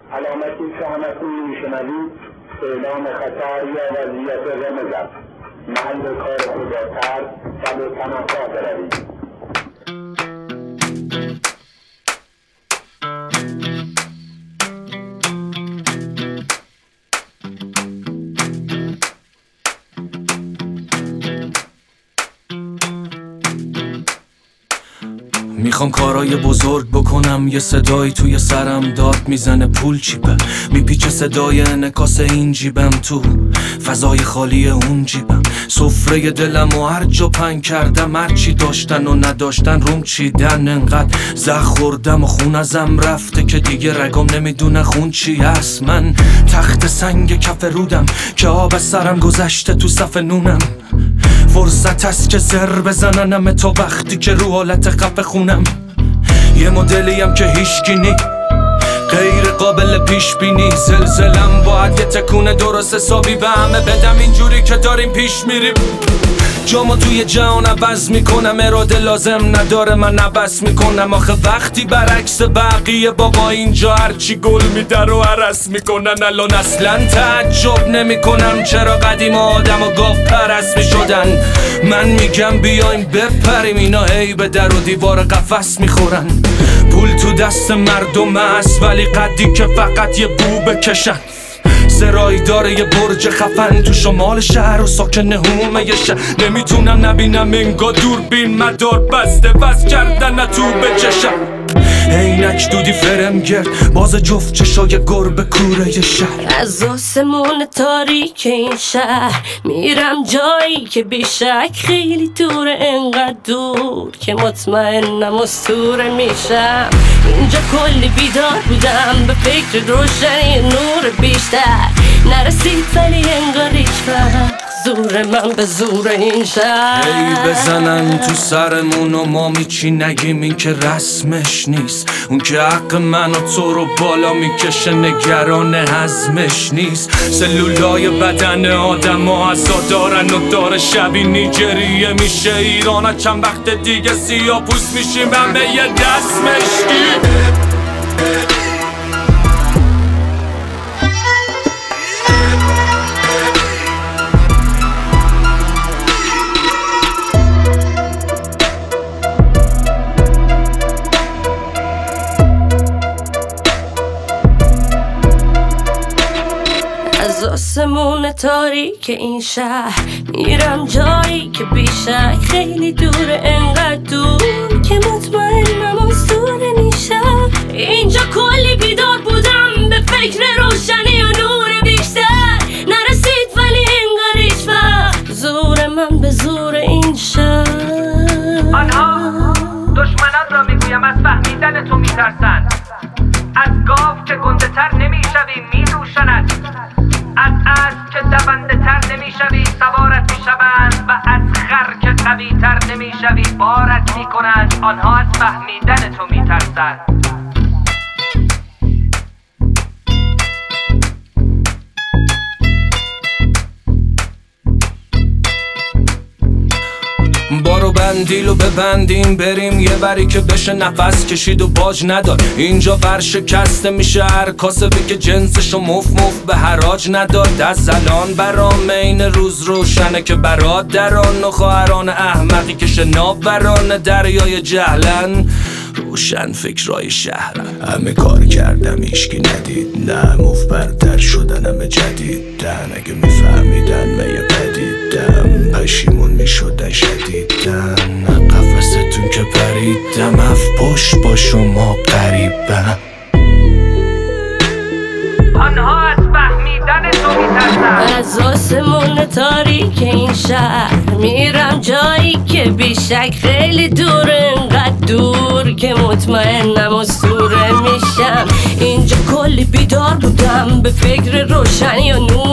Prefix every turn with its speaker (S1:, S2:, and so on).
S1: علامتی که همتون میشنوید اعلام خطر یا وضعیت رمز است. محل کار خدا ترس و به پناهگاه بروید.
S2: میخوام کارای بزرگ بکنم، یه صدایی توی سرم داد میزنه پول چیپه، میپیچه صدای انعکاس این جیبم تو فضای خالی اون جیبم. سفره دلم و هر جا پنگ کردم، هرچی داشتن و نداشتن روم چیدن. انقدر زخ خوردم و خون ازم رفته که دیگه رگام نمیدونه خون چی هست. من تخت سنگ کف رودم که آب سرم گذشته تو صف نونم. فرصت هست که زر بزننم تا وقتی که رو حالت خفه خونم. یه مدلیم که هیچکی نی، غیر قابل پیش بینی. زلزلم باید یه تکونه درست حسابی به همه بدم، اینجوری که داریم پیش میریم. جامو توی جهان عوض میکنم، اراده لازم نداره من عوض میکنم. آخه وقتی برعکس بقیه بابا اینجا هرچی گل میده رو عرس میکنن. الان اصلا تعجب نمیکنم چرا قدیم آدم و گاو پرست میشدن. من میگم بیایم بپریم، اینا هی به در و دیوار قفس میخورن. پول تو دست مردم است ولی قدی که فقط یه بو بکشن. سرایی داره یه برج خفن تو شمال شهر و ساکن هومه یه شهر. نمیتونم نبینم انگار دوربین مدار بسته وز کردن تو بچشم. عینک دودی فرمگرد باز جفت چشای گربه کوره یه شهر.
S3: از آسمون تاریک این شهر میرم جایی که بیشک خیلی دوره، انقدر دور که مطمئنم اسطوره میشم. اینجا کلی بیدار بودم به فکر روشنی نور بیشتر، نرسید ولی انگار هیچ وقت زور من به زور این شهر.
S2: ای بزنن تو سرمون و ما میچی نگیم، این که رسمش نیست. اون که حق من و تو رو بالا میکشه نگران حزمش نیست. سلولای بدن آدم ها عزا دارن و داره شبی نیجریه میشه ایران. چند وقت دیگه سیاه پوست میشیم همه یه دست مشکی.
S3: از آسمون تاریک این شهر میرم جایی که بیشک خیلی دوره، انقدر دور که مطمئنم اسطوره میشم. اینجا کلی بیدار بودم به فکر روشنی و نور بیشتر، نرسید ولی انگار هیچ وقت زور من به زور این شهر.
S4: آنها دشمنان را میگویم از فهمیدن تو میترسند، از گاو که گنده تر نمیشوی میدوشند، از اسب که دونده تر نمیشوی سوارت میشوند، و از خر که قوی تر نمیشوی بارت میکنند. آنها از فهمیدن تو میترسند.
S2: بارو بندیلو ببندیم بریم یه بری که بشه نفس کشید و باج نداد. اینجا ورشکسته میشه هر کاسبی که جنسشو مف به حراج نداد. از الان برام این روز روشنه که برادران و خواهران احمقی که شناوران دریای جهلن روشن فکرای شهرن. همه کار کردم ایشکی ندید، نه مفبرتر شدن همه جدیدن. اگه میفهمیدن من یه پدیدم پشیمون میشدن شدیدن. قفستون که پریدم اف پشت با شما قریبم.
S4: آنها از فهمیدن تو میترسند.
S3: از آسمون تاریک این شهر میرم جایی که بیشک خیلی دور، انقدر دور که مطمئنم اسطوره میشم. اینجا کلی بیدار بودم به فکر روشنی و نور